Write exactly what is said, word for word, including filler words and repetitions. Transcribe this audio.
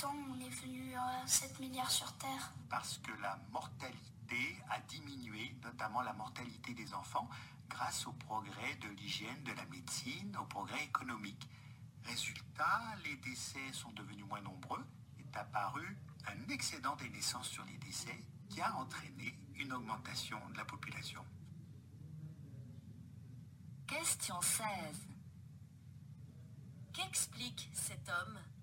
d'enfants on est venu à sept milliards sur Terre? Parce que la mortalité a diminué, notamment la mortalité des enfants, grâce au progrès de l'hygiène, de la médecine, au progrès économique. Résultat, les décès sont devenus moins nombreux. Est apparu un excédent des naissances sur les décès qui a entraîné une augmentation de la population. Question seize. Qu'explique cet homme?